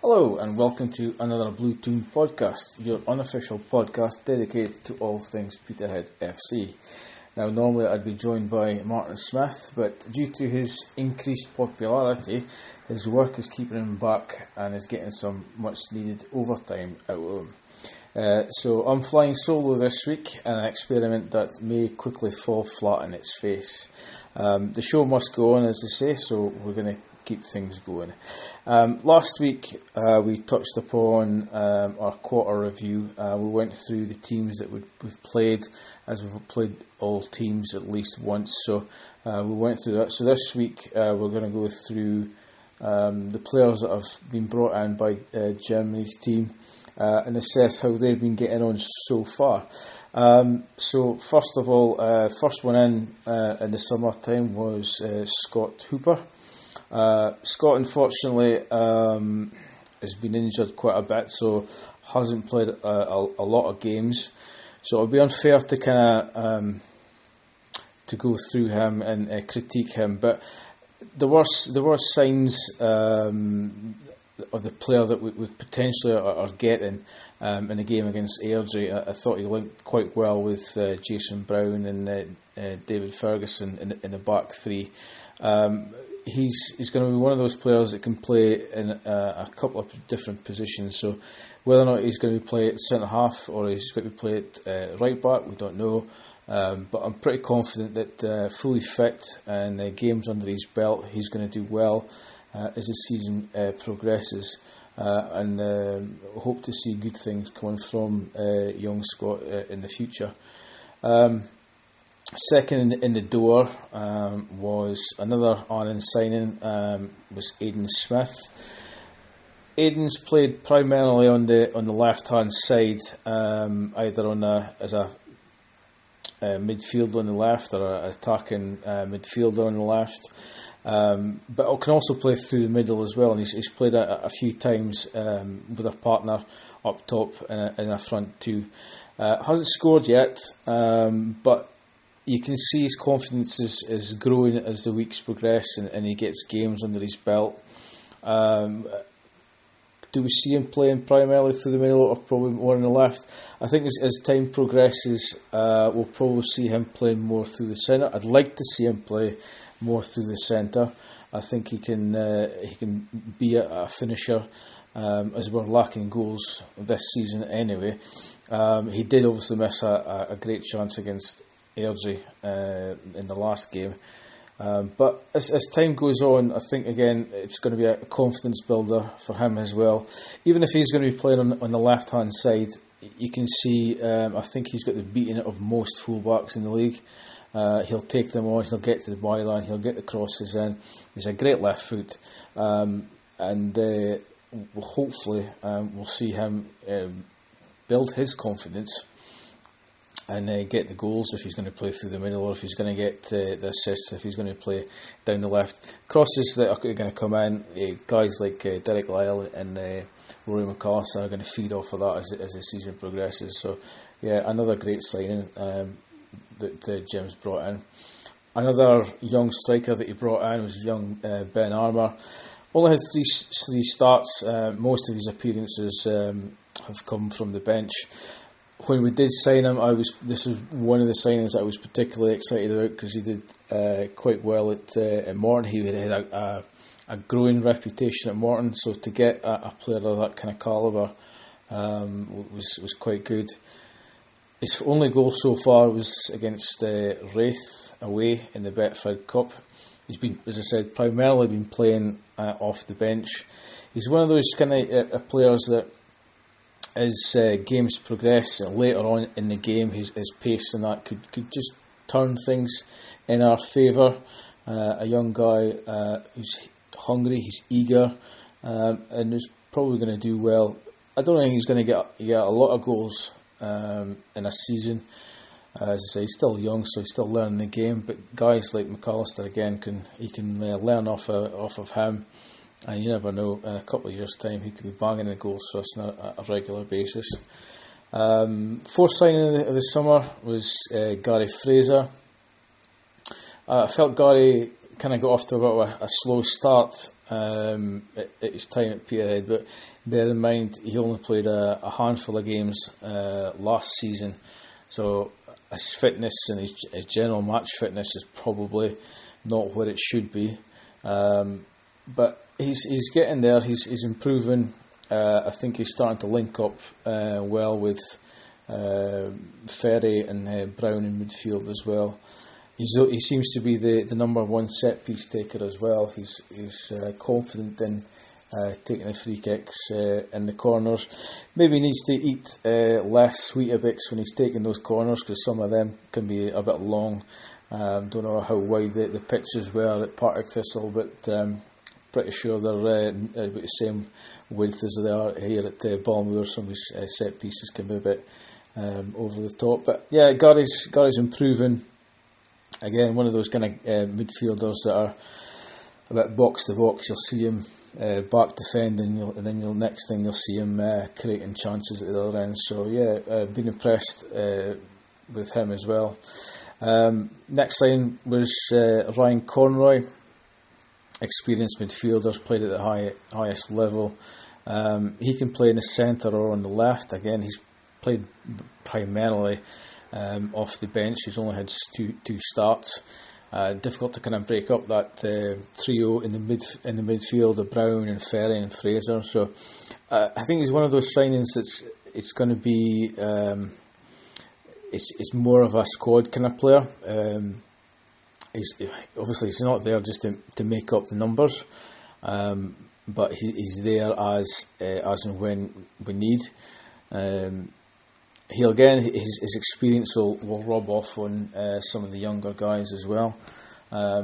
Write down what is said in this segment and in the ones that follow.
Hello and welcome to another Blue Toon podcast, your unofficial podcast dedicated to all things Peterhead FC. Now normally I'd be joined by Martin Smith, but due to his increased popularity, his work is keeping him back and is getting some much needed overtime out of him. So I'm flying solo this week, an experiment that may quickly fall flat on its face. The show must go on, as they say, so we're going to keep things going. Last week we touched upon our quarter review. We went through the teams that we've played, as we've played all teams at least once, so we went through that. So this week we're going to go through the players that have been brought in by Germany's team and assess how they've been getting on so far. So first of all, first one in the summertime was Scott Hooper. Scott unfortunately has been injured quite a bit, so hasn't played a lot of games. So it would be unfair to kind of to go through him and critique him. But there were signs of the player that we potentially are getting in the game against Airdrie. I thought he linked quite well with Jason Brown and David Ferguson in the back three. He's going to be one of those players that can play in a couple of different positions. So whether or not he's going to play at centre half or he's going to play at right back, we don't know. But I'm pretty confident that fully fit and games under his belt, he's going to do well as the season progresses. And hope to see good things coming from young Scott in the future. Second in the door was another Arnon signing, was Aidan Smith. Aidan's played primarily on the left hand side, either as a midfielder on the left or an attacking midfielder on the left, but can also play through the middle as well. And he's played a few times with a partner up top in a front two. Hasn't scored yet, but you can see his confidence is growing as the weeks progress and he gets games under his belt. Do we see him playing primarily through the middle or probably more on the left? I think as time progresses, we'll probably see him playing more through the centre. I'd like to see him play more through the centre. I think he can be a finisher, as we're lacking goals this season anyway. He did obviously miss a great chance against Airdrie in the last game, but as time goes on, I think again it's going to be a confidence builder for him as well. Even if he's going to be playing on the left hand side, you can see I think he's got the beating of most fullbacks in the league. He'll take them on, he'll get to the byline, he'll get the crosses in. He's a great left foot, and hopefully we'll see him build his confidence and get the goals if he's going to play through the middle, or if he's going to get the assists if he's going to play down the left. Crosses that are going to come in, guys like Derek Lyle and Rory McAllister are going to feed off of that as the season progresses. So yeah, another great signing that Jim's brought in. Another young striker that he brought in was young Ben Armour. Only had three starts. Most of his appearances have come from the bench. When we did sign him, this was one of the signings I was particularly excited about because he did quite well at Morton. He had a growing reputation at Morton, so to get a player of that kind of calibre was quite good. His only goal so far was against Raith away in the Betfred Cup. He's been, as I said, primarily been playing off the bench. He's one of those kind of players that, as games progress later on in the game, his pace and that could just turn things in our favour. A young guy who's hungry, he's eager, and is probably going to do well. I don't think he's going to get a lot of goals in a season. As I say, he's still young, so he's still learning the game. But guys like McAllister again can learn off of him. And you never know, in a couple of years' time, he could be banging the goals for us on a regular basis. Fourth signing of the summer was Gary Fraser. I felt Gary kind of got off to a bit of a slow start at his time at Peterhead, but bear in mind he only played a handful of games last season, so his fitness and his general match fitness is probably not where it should be. But he's getting there. He's improving. I think he's starting to link up well with Ferry and Brown in midfield as well. He seems to be the number one set piece taker as well. He's confident in taking the free kicks in the corners. Maybe he needs to eat less Weetabix when he's taking those corners, because some of them can be a bit long. Don't know how wide the pitches were at Partick Thistle, but pretty sure they're about the same width as they are here at Balmoor. Some of his set pieces can be a bit over the top. But yeah, Gary's improving. Again, one of those kind of midfielders that are a bit box to box. You'll see him back defending, and then next thing you'll see him creating chances at the other end. So yeah, been impressed with him as well. Next sign was Ryan Conroy, experienced midfielders, played at the highest level. He can play in the centre or on the left. Again, he's played primarily off the bench. He's only had two starts. Difficult to kind of break up that trio in the midfield of Brown and Ferry and Fraser. So I think he's one of those signings it's going to be it's more of a squad kind of player. He's not there just to make up the numbers, but he's there as and when we need. His experience will rub off on some of the younger guys as well. I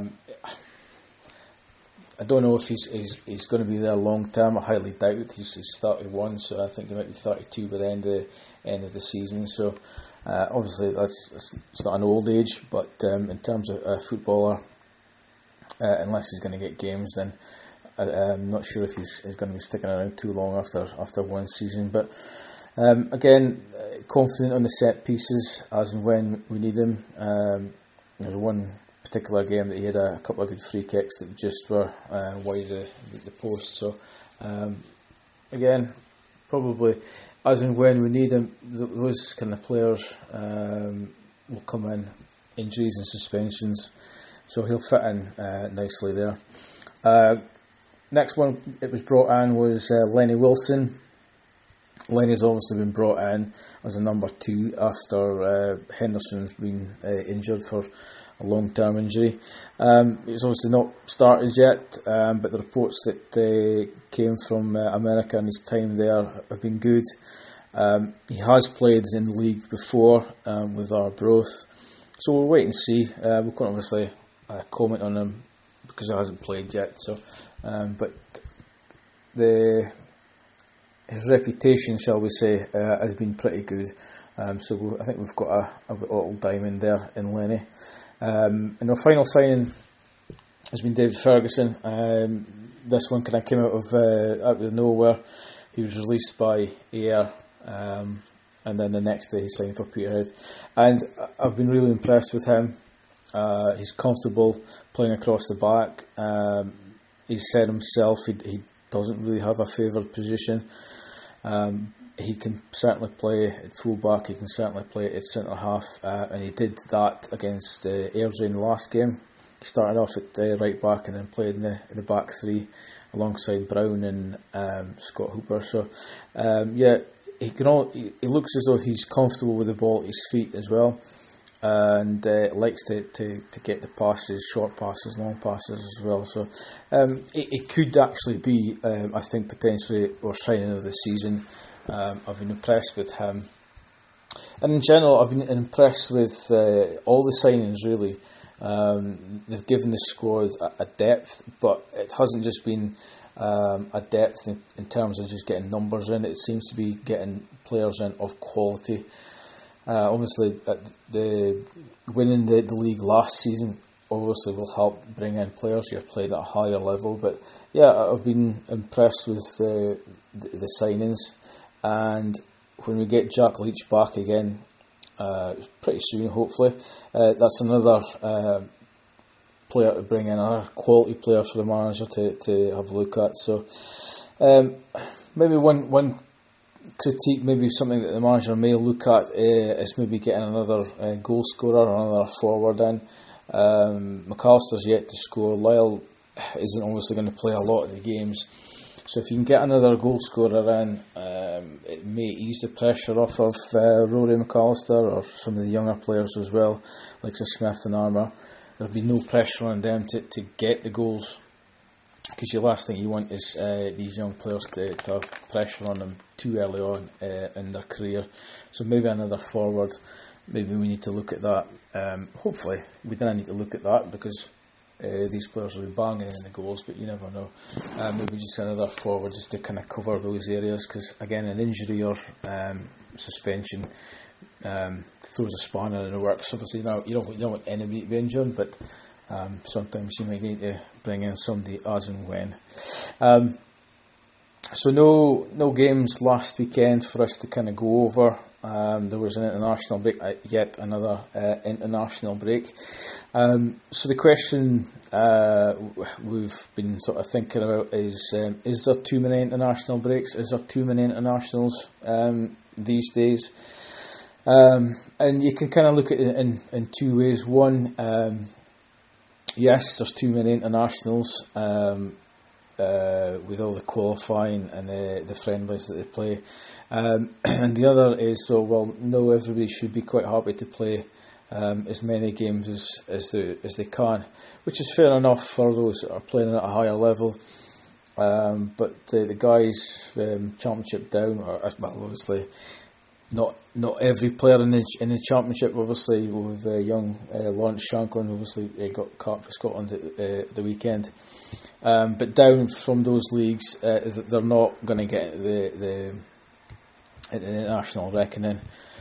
don't know if he's going to be there long term. I highly doubt it. He's 31, so I think he might be 32 by the end of the season. So obviously it's not an old age, but in terms of a footballer, unless he's going to get games, then I'm not sure if he's going to be sticking around too long after one season. But again, confident on the set pieces as and when we need him. There's one particular game that he had a couple of good free kicks that just were wide the post. So again, probably as and when we need him, those kind of players will come in, injuries and suspensions, so he'll fit in nicely there. Next one it was brought in was Lenny Wilson. Lenny's obviously been brought in as a number 2 after Henderson's been injured for a long-term injury. He's obviously not started yet, but the reports that came from America and his time there have been good. He has played in the league before with Arbroath, so we'll wait and see. We can't obviously comment on him because he hasn't played yet. So, but his reputation, shall we say, has been pretty good. So I think we've got a little diamond there in Lenny. And our final signing has been David Ferguson. This one kind of came out of nowhere. He was released by Ayr, and then the next day he signed for Peterhead. And I've been really impressed with him. He's comfortable playing across the back. He said himself he doesn't really have a favoured position. He can certainly play at full back, he can certainly play at centre half, and he did that against Airdrie in the last game. He started off at right back and then played in the back 3 alongside Brown and Scott Hooper. So he looks as though he's comfortable with the ball at his feet as well, and likes to get the passes, short passes, long passes as well. So it could actually be, I think, potentially our signing of the season. I've been impressed with him, and in general I've been impressed with all the signings really. They've given the squad a depth, but it hasn't just been a depth in terms of just getting numbers in. It seems to be getting players in of quality. Obviously, the winning the league last season obviously will help bring in players who have played at a higher level. But yeah, I've been impressed with the signings, and when we get Jack Leach back again, pretty soon hopefully, that's another player to bring in, another quality player for the manager to have a look at. So maybe one critique, maybe something that the manager may look at is maybe getting another goal scorer or another forward in. McAllister's yet to score. Lyle isn't obviously going to play a lot of the games. So if you can get another goal scorer in, it may ease the pressure off of Rory McAllister or some of the younger players as well, like Smith and Armour. There'll be no pressure on them to get the goals, because the last thing you want is these young players to have pressure on them too early on in their career. So maybe another forward, maybe we need to look at that. Hopefully we don't need to look at that, because these players will be banging in the goals, but you never know. Maybe just another forward just to kind of cover those areas, because again, an injury or suspension throws a spanner in the works. Obviously, you don't want anybody to be injured, but sometimes you may need to bring in somebody as and when. So no games last weekend for us to kind of go over. There was an international break, yet another international break. So the question we've been sort of thinking about is there too many international breaks? Is there too many internationals these days? And you can kind of look at it in two ways. One, yes, there's too many internationals with all the qualifying and the friendlies that they play. And the other is, no, everybody should be quite happy to play as many games as they can, which is fair enough for those that are playing at a higher level. But the guys championship down, obviously not every player in the championship. Obviously, with young Lawrence Shanklin, obviously got caught for Scotland at the weekend. But down from those leagues, they're not going to get the international reckoning.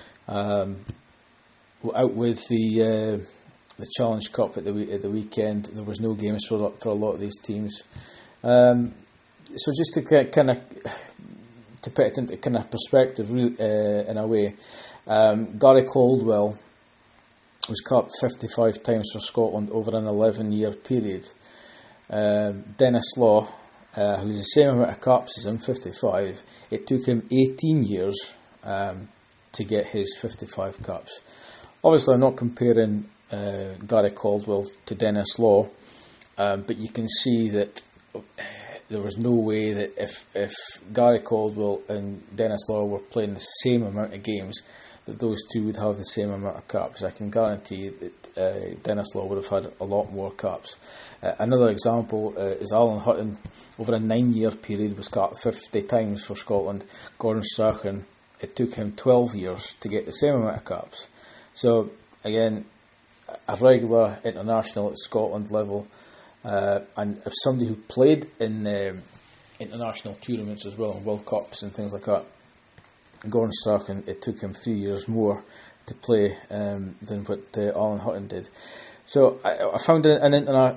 Out with the Challenge Cup at the weekend, there was no games for a lot of these teams. So just to kind of to put it into kind of perspective, in a way, Gary Caldwell was capped 55 times for Scotland over an 11-year period. Dennis Law, who's the same amount of caps as him, 55, it took him 18 years to get his 55 caps. Obviously, I'm not comparing Gary Caldwell to Dennis Law, but you can see that there was no way that if Gary Caldwell and Dennis Law were playing the same amount of games, that those two would have the same amount of caps. I can guarantee that Dennis Law would have had a lot more caps. Another example is Alan Hutton, over a 9-year period, was capped 50 times for Scotland. Gordon Strachan, it took him 12 years to get the same amount of caps. So, again, a regular international at Scotland level, and if somebody who played in international tournaments as well, and World Cups and things like that, Gordon Strachan, it took him 3 years more to play than what Alan Hutton did. So I found an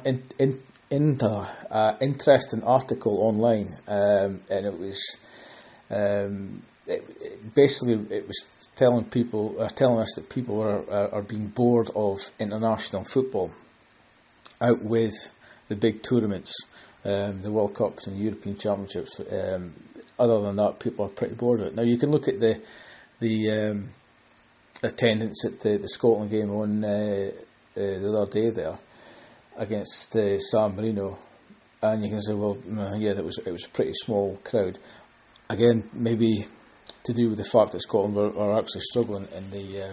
interesting article online, and it was it was telling us that people are being bored of international football out with the big tournaments, the World Cups and the European Championships. Other than that, people are pretty bored of it. Now you can look at the attendance at the Scotland game on the other day there against San Marino, and you can say, it was a pretty small crowd. Again, maybe to do with the fact that Scotland are actually struggling in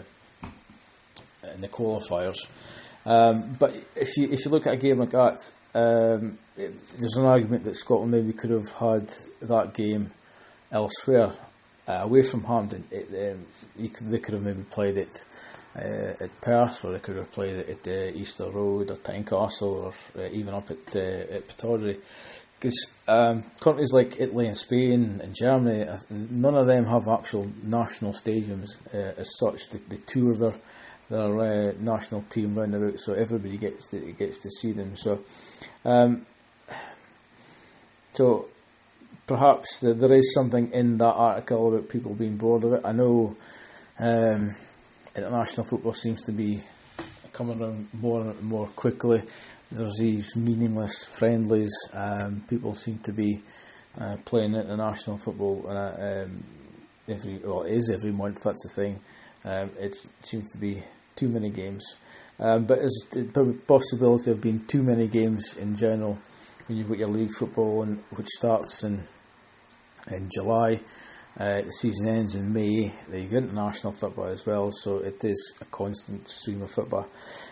the qualifiers. But if you look at a game like that, there's an argument that Scotland maybe could have had that game elsewhere, away from Hampden. They could have maybe played it at Perth, or they could have played it at Easter Road or Tynecastle, or even up at Pittodrie. Because countries like Italy and Spain and Germany, none of them have actual national stadiums as such. They tour their national team round the route, so everybody gets to see them. So perhaps there is something in that article about people being bored of it. I know international football seems to be coming around more and more quickly. There's these meaningless friendlies. People seem to be playing international football every month. That's the thing. It seems to be too many games. But there's the possibility of being too many games in general when you've got your league football, which starts in July. The season ends in May. You've got international football as well, so it is a constant stream of football.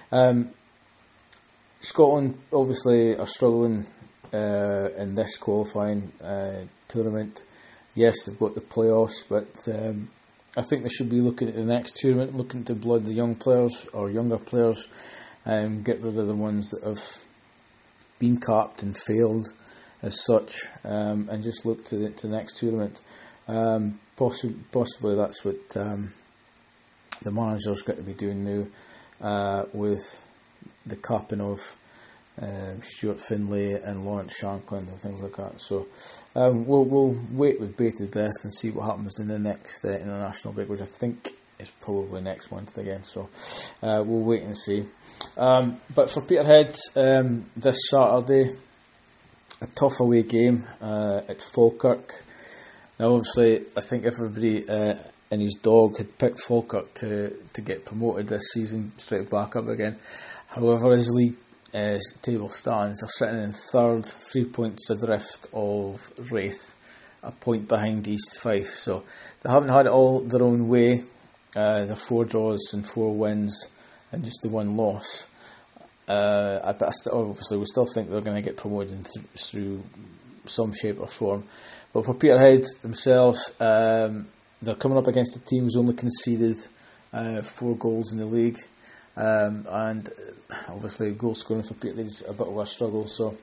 Scotland obviously are struggling in this qualifying tournament. Yes, they've got the playoffs, but I think they should be looking at the next tournament, looking to blood the young players or younger players, and get rid of the ones that have been capped and failed as such, and just look to the next tournament. Possibly that's what the manager's got to be doing now with the capping of Stuart Findlay and Lawrence Shankland and things like that. So we'll wait with bated breath and see what happens in the next international break, which I think is probably next month again. So we'll wait and see. But for Peterhead, this Saturday, a tough away game at Falkirk. Now, obviously, I think everybody and his dog had picked Falkirk to get promoted this season, straight back up again. However, his league table stands, they're sitting in third, 3 points adrift of Raith, a point behind East Fife. So they haven't had it all their own way. They're 4 draws and 4 wins and just the 1 loss. But obviously we still think they're going to get promoted through some shape or form. But for Peterhead themselves, they're coming up against a team who's only conceded 4 goals in the league. And obviously goal scoring for Peterhead is a bit of a struggle, so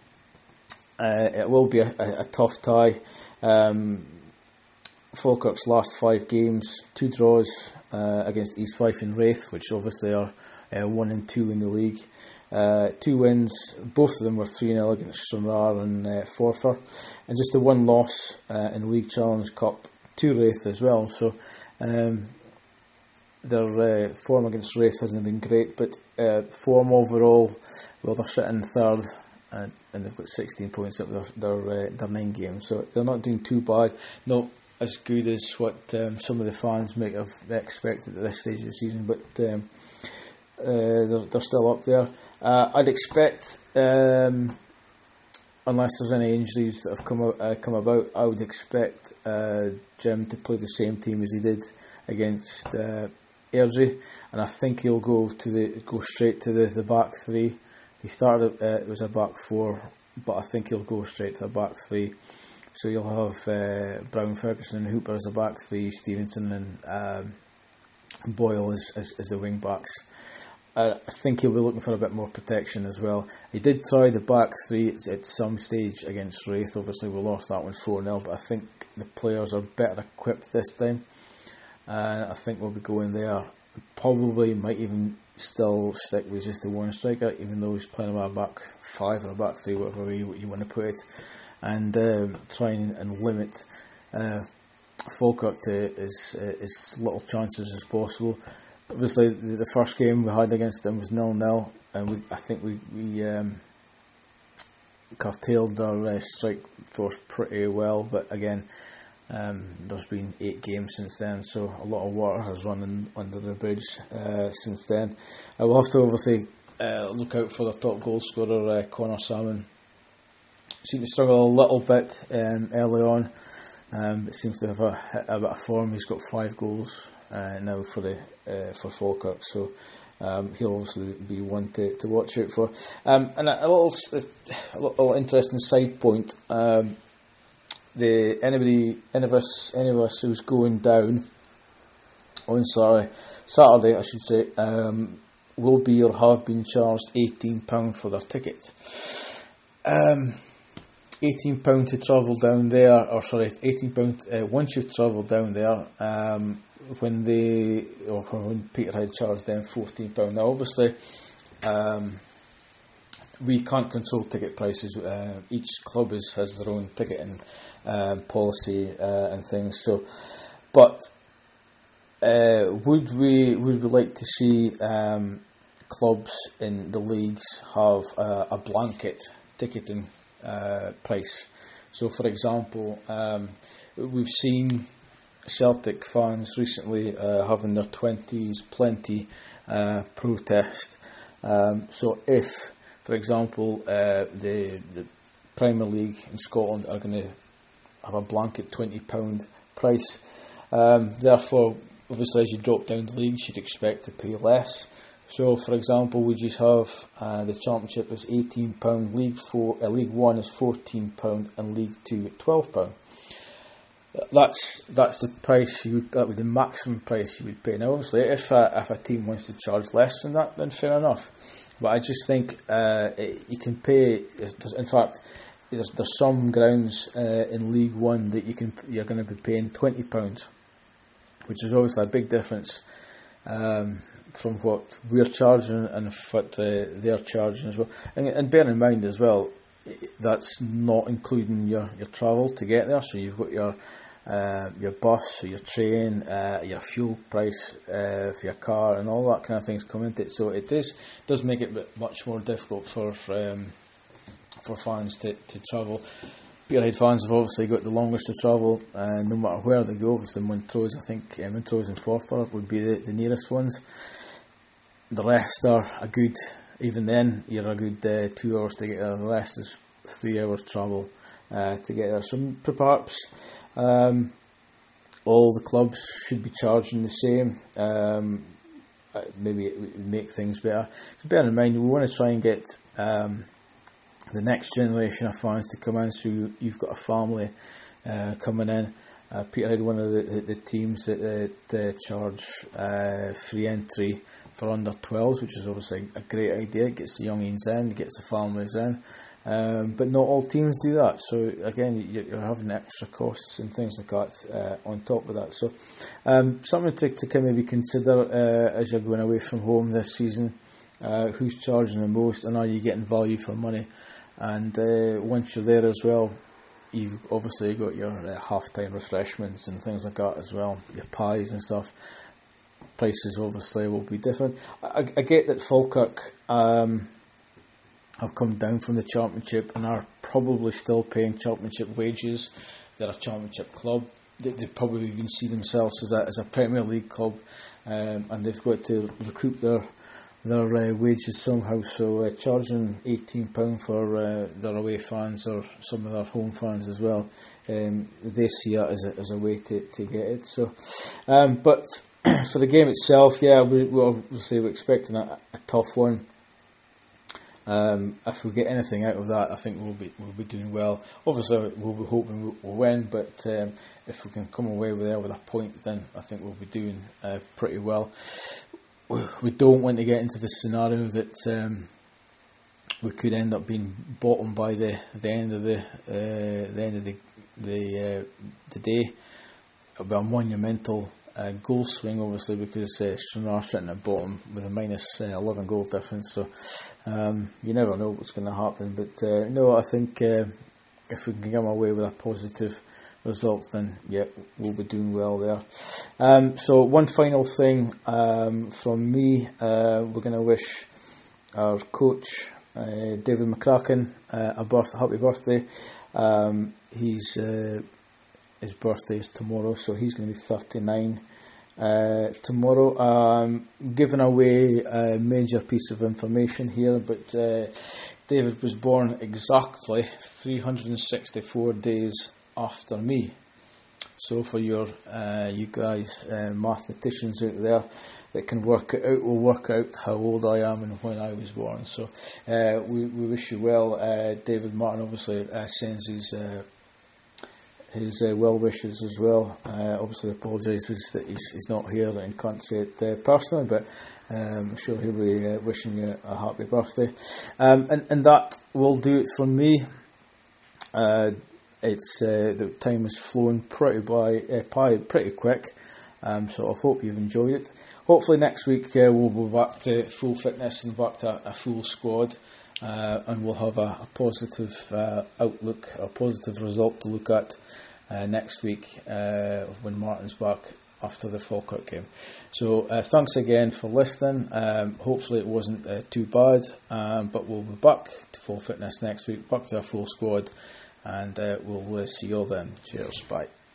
it will be a tough tie. Falkirk's last 5 games, 2 draws against East Fife and Raith, which obviously are 1 and 2 in the league. 2 wins, both of them were 3-0 against Stranraer and Forfar, and just the 1 loss in the League Challenge Cup to Raith as well. So their form against Raith hasn't been great, but form overall, well, they're sitting third and they've got 16 points up their 9 games, so they're not doing too bad. Not as good as what some of the fans might have expected at this stage of the season, but they're still up there. I'd expect, unless there's any injuries that have come about, I would expect Jim to play the same team as he did against Airdrie, and I think he'll go straight to the back 3. He started it was a back 4, but I think he'll go straight to the back 3. So you'll have Brown, Ferguson and Hooper as a back 3, Stevenson and Boyle as the wing backs. I think he'll be looking for a bit more protection as well. He did try the back 3 at some stage against Raith. Obviously we lost that one 4-0, but I think the players are better equipped this time. I think we'll be going there. Probably might even still stick with just the 1 striker, even though he's playing a back 5 or a back 3, whatever way you want to put it, and trying and limit Falkirk to as little chances as possible. Obviously, the first game we had against them was 0-0, and I think we curtailed their strike force pretty well. But again, there's been 8 games since then, so a lot of water has run under the bridge since then. I will have to obviously look out for the top goal scorer, Connor Salmon. Seemed to struggle a little bit early on, but seems to have a bit of form. He's got 5 goals now for Falkirk, so he'll obviously be one to watch out for. And a little interesting side point. Any of us who's going down on Saturday, I should say, will be or have been charged £18 for their ticket. £18 to travel down there, or sorry, £18 once you've travelled down there. When Peterhead charged them £14. Now, obviously, we can't control ticket prices. Each club has their own ticketing policy and things. So, but would we like to see clubs in the leagues have a blanket ticketing price. So, for example, we've seen Celtic fans recently having their 20s plenty protest. So if, for example, the Premier League in Scotland are going to have a blanket £20 price, therefore, obviously, as you drop down the leagues, you'd expect to pay less. So, for example, we just have the Championship is £18, League One is £14, and League Two at £12. That's the price that would be the maximum price you would pay. Now, obviously, if a team wants to charge less than that, then fair enough. But I just think you can pay. In fact, there's some grounds in League One that you're going to be paying £20, which is obviously a big difference from what we're charging and what they're charging as well. And bear in mind as well, that's not including your travel to get there. So you've got your bus, your train, your fuel price for your car, and all that kind of things come into it. So it does make it much more difficult for fans to travel. Peterhead fans have obviously got the longest to travel, no matter where they go. Obviously, Montrose, I think Montrose and Forfar would be the nearest ones. The rest are a good, even then, you're a good 2 hours to get there. The rest is 3 hours travel to get there. So perhaps all the clubs should be charging the same. Maybe it would make things better. So bear in mind, we want to try and get the next generation of fans to come in. So you've got a family coming in. Peterhead, one of the teams that charge free entry for under 12s, which is obviously a great idea. It gets the youngins in, it gets the families in. But not all teams do that. So again, you're having extra costs and things like that on top of that. So something to maybe consider as you're going away from home this season. Who's charging the most, and are you getting value for money? And once you're there as well, you've obviously got your half-time refreshments and things like that as well, your pies and stuff. Prices obviously will be different. I get that Falkirk have come down from the Championship and are probably still paying Championship wages. They're a Championship club. They probably even see themselves as a Premier League club, and they've got to recoup their wages somehow. So charging £18 for their away fans or some of their home fans as well, they see it as a way to get it. So, but for the game itself, yeah, we're expecting a tough one. If we get anything out of that, I think we'll be doing well. Obviously, we'll be hoping we'll win, but if we can come away with a point, then I think we'll be doing pretty well. We don't want to get into the scenario that we could end up being bottom by the end of the day. It'll be a monumental goal swing, obviously, because Stranraer sitting at bottom with a minus 11 goal difference. So you never know what's going to happen. But no, I think if we can come away with a positive result, then yeah, we'll be doing well there. So one final thing from me, we're going to wish our coach David McCracken a happy birthday. His birthday is tomorrow, so he's going to be 39 tomorrow. Giving away a major piece of information here, but David was born exactly 364 days after me. So for you guys mathematicians out there that can work it out, will work out how old I am and when I was born. So we wish you well. David Martin obviously sends his well wishes as well. Obviously apologises that he's not here and can't say it personally, but I'm sure he'll be wishing you a happy birthday. And that will do it from me. It's the time has flown pretty quick, so I hope you've enjoyed it. Hopefully next week we'll be back to full fitness and back to a full squad, and we'll have a positive outlook, a positive result to look at next week when Martin's back after the Falkirk game. So thanks again for listening. Hopefully it wasn't too bad, but we'll be back to full fitness next week, back to our full squad, and we'll see you all then. Cheers, bye.